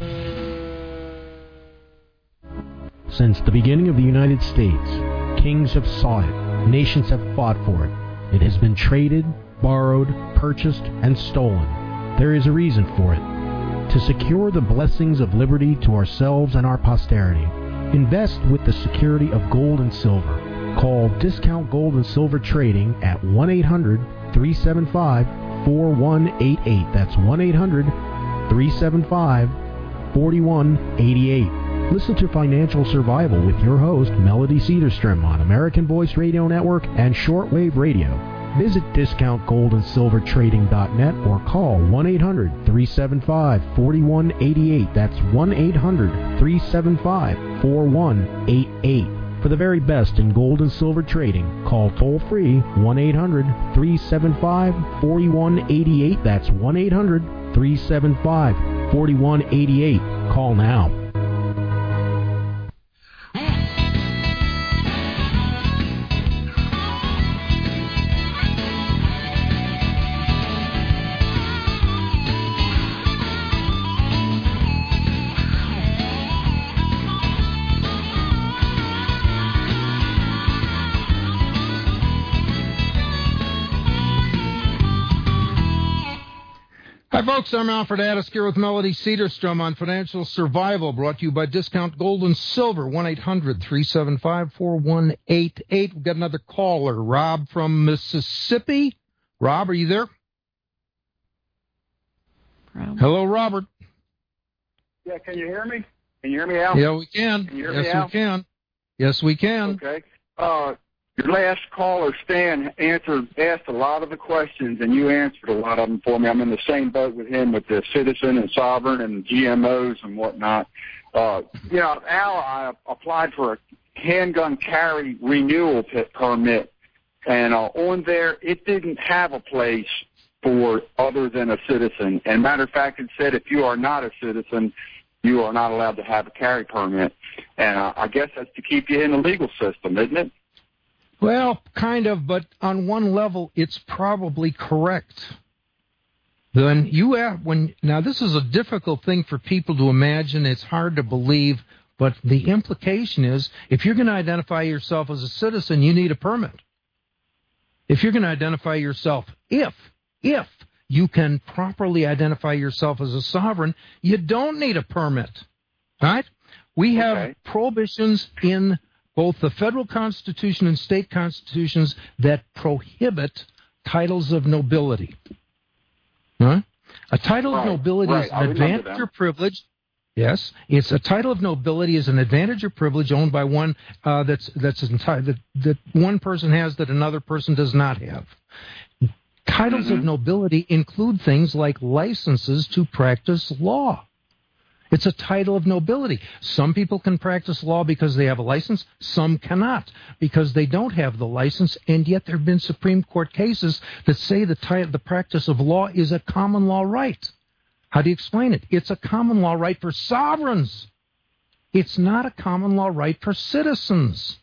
Since the beginning of the United States, kings have sought it, nations have fought for it. It has been traded, borrowed, purchased, and stolen. There is a reason for it. To secure the blessings of liberty to ourselves and our posterity, invest with the security of gold and silver. Call Discount Gold and Silver Trading at one eight hundred, three seven five, four one eight eight. That's one eight hundred, three seven five, four one eight eight. Listen to Financial Survival with your host, Melody Cedarstrom, on American Voice Radio Network and Shortwave Radio. Visit discount gold and silver trading dot net or call one eight hundred, three seven five, four one eight eight. That's one eight hundred, three seven five, four one eight eight. For the very best in gold and silver trading, call toll-free one eight hundred, three seven five, four one eight eight. That's one eight hundred, three seven five, four one eight eight. Call now. Hi, folks. I'm Alfred Addis here with Melody Cedarstrom on Financial Survival, brought to you by Discount Gold and Silver, one eight hundred, three seven five, four one eight eight. We've got another caller, Rob from Mississippi. Rob, are you there? Rob. Hello, Robert. Yeah, can you hear me? Can you hear me, Al? Yeah, we can. Can you hear yes, me, Al? we can. Yes, we can. Okay. Uh, your last caller, Stan, answered, asked a lot of the questions, and you answered a lot of them for me. I'm in the same boat with him with the citizen and sovereign and G M Os and whatnot. Uh, you know, Al, I applied for a handgun carry renewal p- permit, and uh, on there, it didn't have a place for other than a citizen. And matter of fact, it said if you are not a citizen, you are not allowed to have a carry permit. And uh, I guess that's to keep you in the legal system, isn't it? Well, kind of, but on one level, it's probably correct. Then you have, when now this is a difficult thing for people to imagine. It's hard to believe, but the implication is if you're going to identify yourself as a citizen, you need a permit. If you're going to identify yourself, if if you can properly identify yourself as a sovereign, you don't need a permit. Right? We have Okay. prohibitions in both the federal constitution and state constitutions that prohibit titles of nobility. Huh? A title Right, of nobility right. is I an remember advantage that. or privilege. Yes, it's a title of nobility is an advantage or privilege owned by one uh, that's that's enti- that that one person has that another person does not have. Titles mm-hmm. of nobility include things like licenses to practice law. It's a title of nobility. Some people can practice law because they have a license. Some cannot because they don't have the license. And yet there have been Supreme Court cases that say the, t- the practice of law is a common law right. How do you explain it? It's a common law right for sovereigns. It's not a common law right for citizens.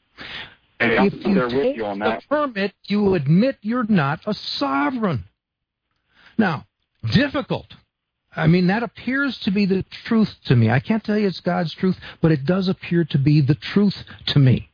Hey, if you take you the permit, you admit you're not a sovereign. Now, difficult. I mean, that appears to be the truth to me. I can't tell you it's God's truth, but it does appear to be the truth to me.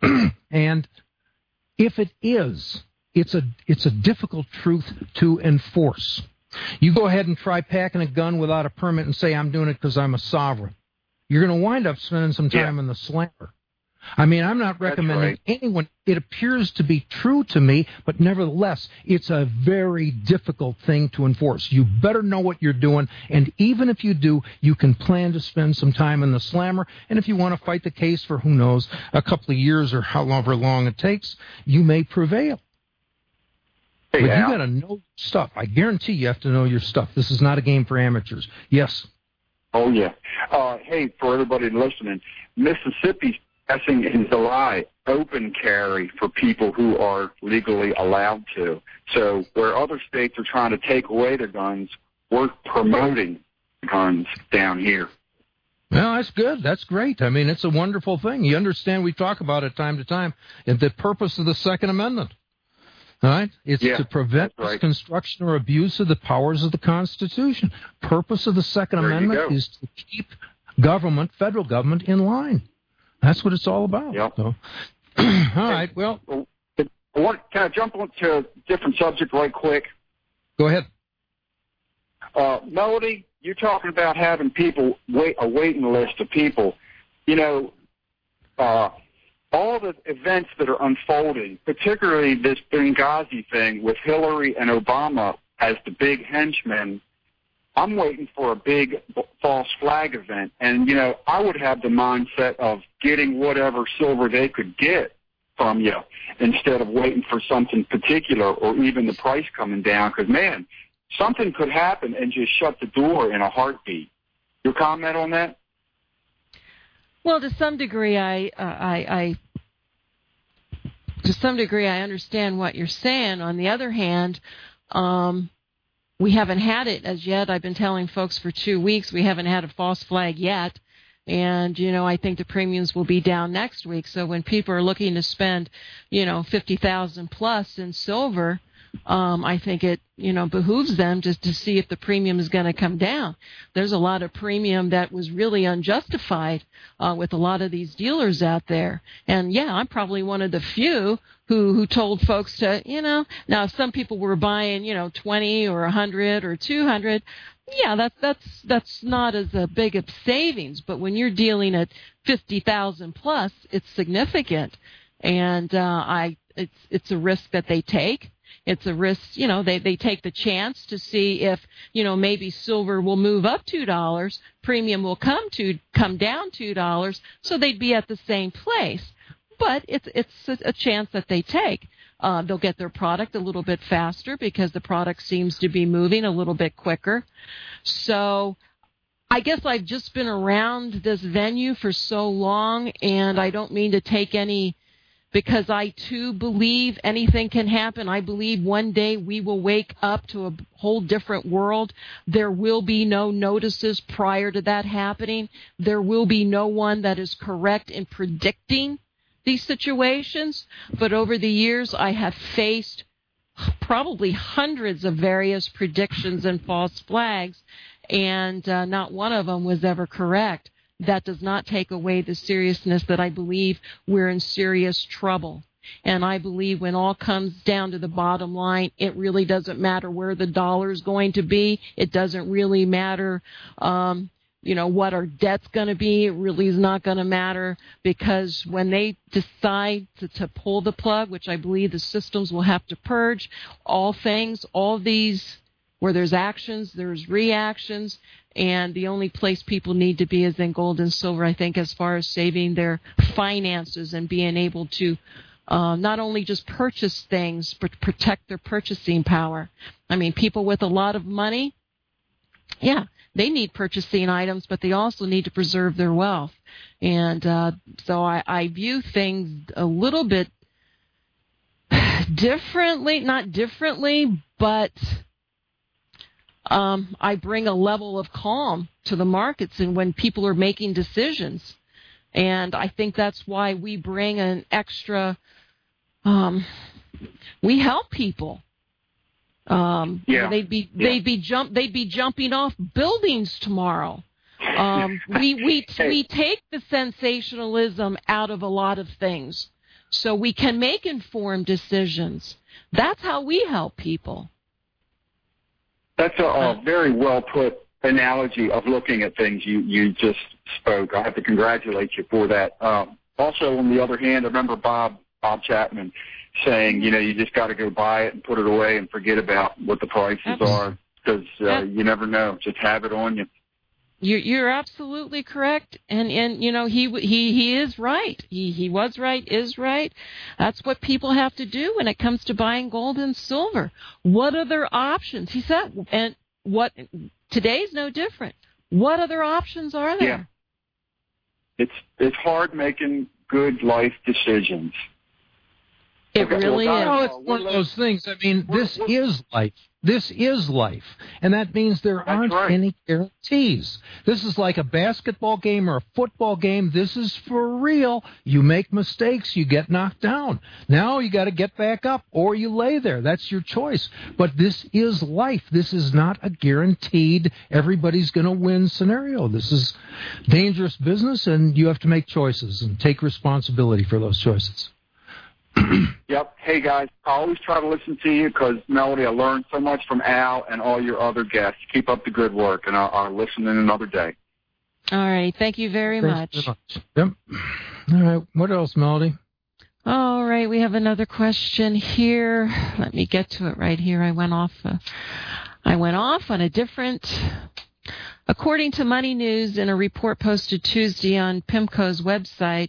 And if it is, it's a it's a difficult truth to enforce. You go ahead and try packing a gun without a permit and say, I'm doing it because I'm a sovereign. You're going to wind up spending some time yeah. in the slammer. I mean, I'm not recommending right. anyone. It appears to be true to me, but nevertheless, it's a very difficult thing to enforce. You better know what you're doing, and even if you do, you can plan to spend some time in the slammer, and if you want to fight the case for, who knows, a couple of years or however long it takes, you may prevail. Hey, but Al, you got to know stuff. I guarantee you have to know your stuff. This is not a game for amateurs. Yes? Oh, yeah. Uh, hey, for everybody listening, Mississippi's passing in July open carry for people who are legally allowed to. So where other states are trying to take away their guns, we're promoting guns down here. Well, that's good. That's great. I mean, it's a wonderful thing. You understand, we talk about it time to time, and the purpose of the Second Amendment. All right? It's yeah, to prevent right. construction or abuse of the powers of the Constitution. Purpose of the Second there Amendment is to keep government, federal government, in line. That's what it's all about. Yep. So, all right, well. What, can I jump on to a different subject right quick? Go ahead. Uh, Melody, you're talking about having people, wait a waiting list of people. You know, uh, all the events that are unfolding, particularly this Benghazi thing with Hillary and Obama as the big henchmen, I'm waiting for a big false flag event. And, you know, I would have the mindset of getting whatever silver they could get from you instead of waiting for something particular or even the price coming down. Because, man, something could happen and just shut the door in a heartbeat. Your comment on that? Well, to some degree, I, uh, I, I, to some degree, I understand what you're saying. On the other hand, um, we haven't had it as yet. I've been telling folks for two weeks we haven't had a false flag yet. And, you know, I think the premiums will be down next week. So when people are looking to spend, you know, fifty thousand plus in silver, um, I think it, you know, behooves them just to see if the premium is going to come down. There's a lot of premium that was really unjustified uh, with a lot of these dealers out there. And, yeah, I'm probably one of the few who, who told folks to, you know, now if some people were buying, you know, twenty or one hundred or two hundred, yeah, that's that's that's not as a big of savings. But when you're dealing at fifty thousand plus, it's significant. And uh, I it's it's a risk that they take. It's a risk, you know, they, they take the chance to see if, you know, maybe silver will move up two dollars, premium will come to come down two dollars, so they'd be at the same place. But it's it's a, a chance that they take. Uh, they'll get their product a little bit faster because the product seems to be moving a little bit quicker. So I guess I've just been around this venue for so long, and I don't mean to take any, because I, too, believe anything can happen. I believe one day we will wake up to a whole different world. There will be no notices prior to that happening. There will be no one that is correct in predicting these situations. But over the years, I have faced probably hundreds of various predictions and false flags, and uh, not one of them was ever correct. That does not take away the seriousness that I believe we're in serious trouble. And I believe when all comes down to the bottom line, it really doesn't matter where the dollar is going to be. It doesn't really matter, um, you know, what our debt's going to be. It really is not going to matter, because when they decide to, to pull the plug, which I believe the systems will have to purge, all things, all these Where there's actions, there's reactions, and the only place people need to be is in gold and silver, I think, as far as saving their finances and being able to uh, not only just purchase things, but protect their purchasing power. I mean, people with a lot of money, yeah, they need purchasing items, but they also need to preserve their wealth. And uh, so I, I view things a little bit differently, not differently, but um, I bring a level of calm to the markets and when people are making decisions. And I think that's why we bring an extra, um, we help people. Um, yeah. they'd be yeah. they'd be jump they'd be jumping off buildings tomorrow. Um, we we hey. we take the sensationalism out of a lot of things, so we can make informed decisions. That's how we help people. That's a, a very well put analogy of looking at things you you just spoke. I have to congratulate you for that. Um, also, on the other hand, I remember Bob Bob Chapman saying, you know, you just got to go buy it and put it away and forget about what the prices Absolutely. are because uh, yeah. you never know. Just have it on you. You're, you're absolutely correct, and and you know he he he is right. He he was right, is right. That's what people have to do when it comes to buying gold and silver. What other options? He said, and what today's no different. What other options are there? Yeah. It's it's hard making good life decisions. It Okay, really well, is. No, it's one of those things. I mean, this is life. This is life. And that means there That's aren't right. any guarantees. This is like a basketball game or a football game. This is for real. You make mistakes, you get knocked down. Now you got to get back up or you lay there. That's your choice. But this is life. This is not a guaranteed everybody's going to win scenario. This is dangerous business, and you have to make choices and take responsibility for those choices. Yep. Hey, guys, I always try to listen to you because, Melody, I learned so much from Al and all your other guests. Keep up the good work, and I'll, I'll listen in another day. All right. Thank you very Thanks much. very much. Yep. All right. What else, Melody? All right. We have another question here. Let me get to it right here. I went off. Uh, I went off on a different. According to Money News, in a report posted Tuesday on PIMCO's website,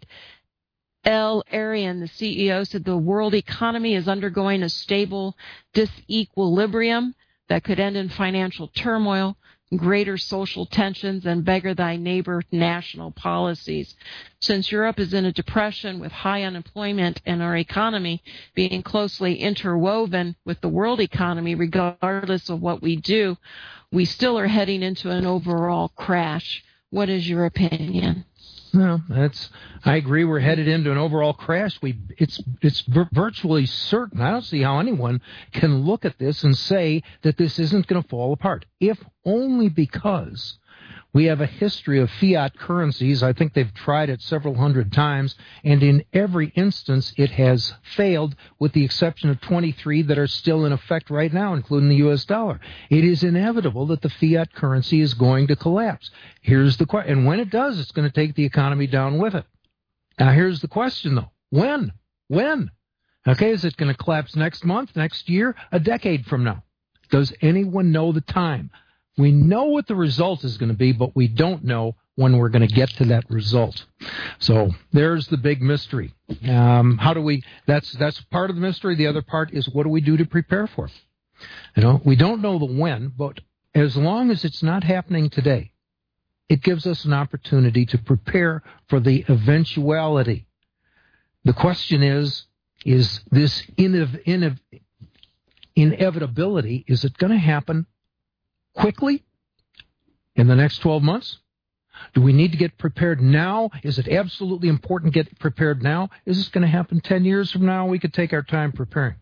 L. Arian, the C E O, said the world economy is undergoing a stable disequilibrium that could end in financial turmoil, greater social tensions, and beggar thy neighbor national policies. Since Europe is in a depression with high unemployment and our economy being closely interwoven with the world economy, regardless of what we do, we still are heading into an overall crash. What is your opinion? No, that's. I agree. We're headed into an overall crash. We, it's, it's vir- virtually certain. I don't see how anyone can look at this and say that this isn't going to fall apart, if only because we have a history of fiat currencies. I think they've tried it several hundred times, and in every instance it has failed, with the exception of twenty-three that are still in effect right now, including the U S dollar. It is inevitable that the fiat currency is going to collapse. Here's the question, and when it does, it's going to take the economy down with it. Now, here's the question, though. When? When? Okay, is it going to collapse next month, next year, a decade from now? Does anyone know the time? We know what the result is going to be, but we don't know when we're going to get to that result. So there's the big mystery. Um, how do we? That's that's part of the mystery. The other part is, what do we do to prepare for it? You know, we don't know the when, but as long as it's not happening today, it gives us an opportunity to prepare for the eventuality. The question is, is this inev- inev- inevitability, is it going to happen quickly in the next twelve months? Do we need to get prepared now? Is it absolutely important to get prepared now? Is this going to happen ten years from now? We could take our time preparing.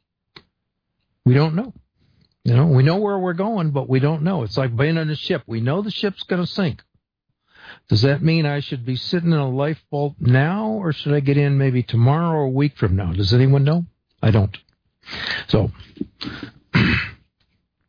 We don't know. You know, we know where we're going, but we don't know. It's like being on a ship. We know the ship's going to sink. Does that mean I should be sitting in a lifeboat now, or should I get in maybe tomorrow or a week from now? Does anyone know? I don't. So...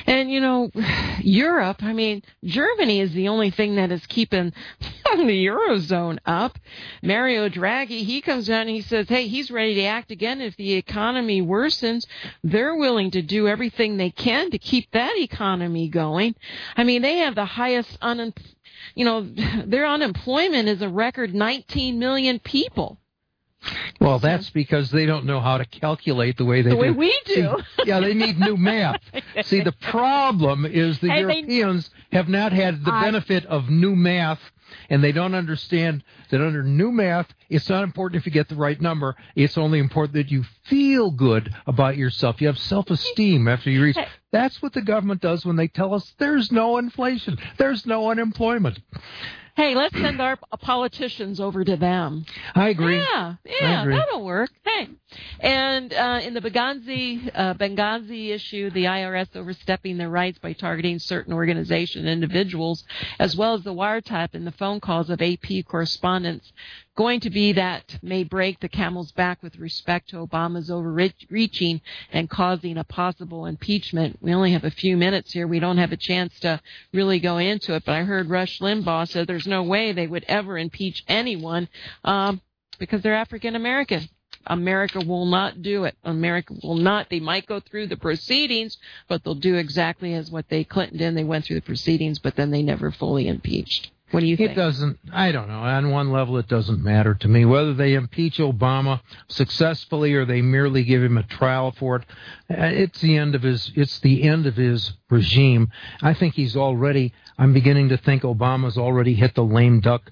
And, you know, Europe, I mean, Germany is the only thing that is keeping the Eurozone up. Mario Draghi, he comes down and he says, hey, he's ready to act again if the economy worsens. They're willing to do everything they can to keep that economy going. I mean, they have the highest, un- you know, their unemployment is a record nineteen million people. Well, that's because they don't know how to calculate the way they the do. way we do. See, yeah, they need new math. See, the problem is the Hey, Europeans they, have not had the I, benefit of new math, and they don't understand that under new math, it's not important if you get the right number. It's only important that you feel good about yourself. You have self-esteem after you reach. That's what the government does when they tell us there's no inflation, there's no unemployment. Hey, let's send our politicians over to them. I agree. Yeah, yeah, agree. That'll work. Hey, and uh, in the Benghazi, uh, Benghazi issue, the I R S overstepping their rights by targeting certain organizations and individuals, as well as the wiretap and the phone calls of A P correspondents, going to be that may break the camel's back with respect to Obama's overreaching and causing a possible impeachment. We only have a few minutes here. We don't have a chance to really go into it, but I heard Rush Limbaugh say there's no way they would ever impeach anyone um, because they're African American. America will not do it. America will not. They might go through the proceedings, but they'll do exactly as what they Clinton did. They went through the proceedings, but then they never fully impeached. What do you think? It doesn't, I don't know. On one level, it doesn't matter to me. Whether they impeach Obama successfully or they merely give him a trial for it, it's the end of his, it's the end of his regime. I think he's already, I'm beginning to think Obama's already hit the lame duck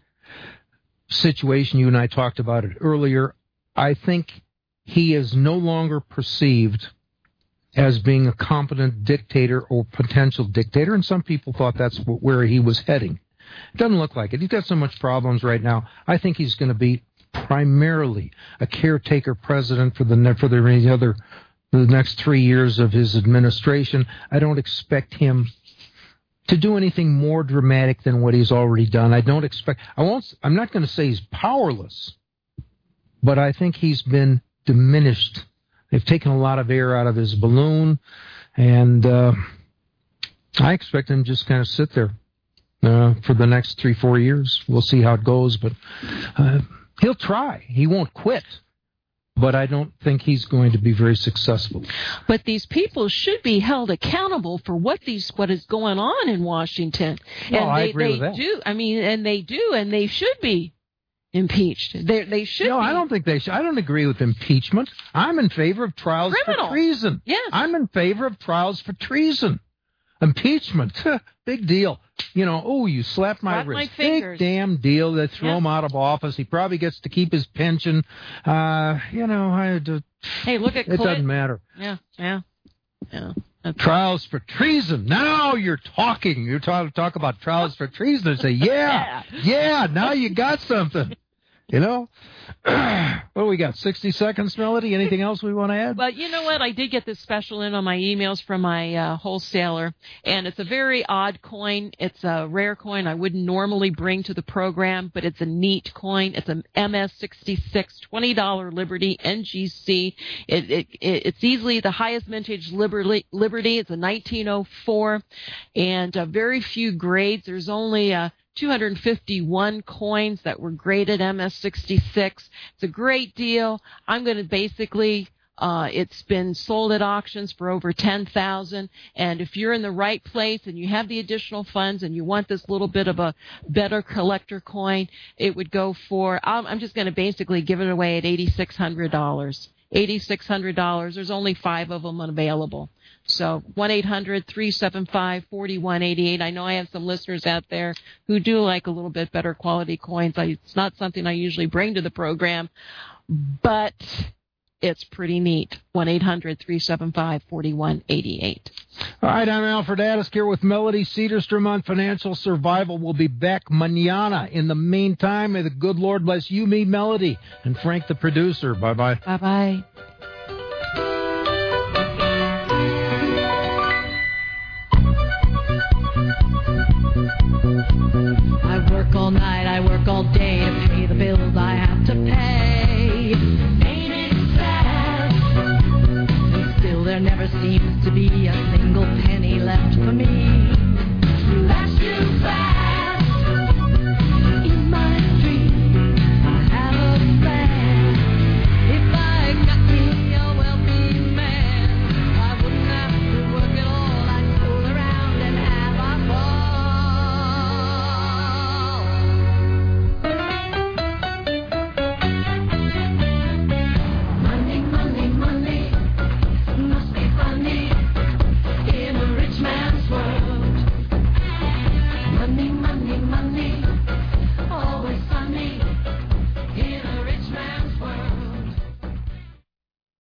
situation. You and I talked about it earlier. I think he is no longer perceived as being a competent dictator or potential dictator, and some people thought that's where he was heading. It doesn't look like it. He's got so much problems right now. I think he's going to be primarily a caretaker president for the for the other the next three years of his administration. I don't expect him to do anything more dramatic than what he's already done. I don't expect. I won't. I'm not going to say he's powerless, but I think he's been diminished. They've taken a lot of air out of his balloon, and uh, I expect him to just kind of sit there. Uh, for the next three, four years. We'll see how it goes, but uh, he'll try. He won't quit, but I don't think he's going to be very successful. But these people should be held accountable for what these what is going on in Washington. Well, and I they, agree they with that. do. I mean, and they do, and they should be impeached. They they should. No, be. I don't think they should. I don't agree with impeachment. I'm in favor of trials Criminal. for treason. Yes. I'm in favor of trials for treason. Impeachment, big deal. You know, oh, you slapped my Slap wrist. my fingers. Big damn deal. They throw Yeah. him out of office. He probably gets to keep his pension. Uh, you know, I, uh, Hey, look at it Clinton. doesn't matter. Yeah, yeah, yeah. Okay. Trials for treason. Now you're talking. You're talking to talk about trials for treason. I say, yeah, yeah. Now you got something. You know. What do we got? sixty seconds, Melody? Anything else we want to add? But you know what? I did get this special in on my emails from my uh, wholesaler, and it's a very odd coin. It's a rare coin I wouldn't normally bring to the program, but it's a neat coin. It's an M S sixty-six twenty dollars Liberty N G C. It, it, it, it's easily the highest vintage Liberty. Liberty. It's a nineteen oh four, and uh, very few grades. There's only a two hundred fifty-one coins that were graded M S sixty-six. It's a great deal. I'm going to basically, uh, it's been sold at auctions for over ten thousand dollars. And if you're in the right place and you have the additional funds and you want this little bit of a better collector coin, it would go for, I'm, I'm just going to basically give it away at eight thousand six hundred dollars. eight thousand six hundred dollars. There's only five of them available. So one eight hundred three seven five four one eight eight. I know I have some listeners out there who do like a little bit better quality coins. I, it's not something I usually bring to the program, but it's pretty neat. one eight hundred three seven five four one eight eight. All right, I'm Alfred Addis here with Melody Cedarstrom on Financial Survival. We'll be back mañana. In the meantime, may the good Lord bless you, me, Melody, and Frank, the producer. Bye-bye. Bye-bye. I work all night, I work all day to pay the bills I have to pay. Ain't it sad? And still there never seems to be a single penny left for me. That's too bad.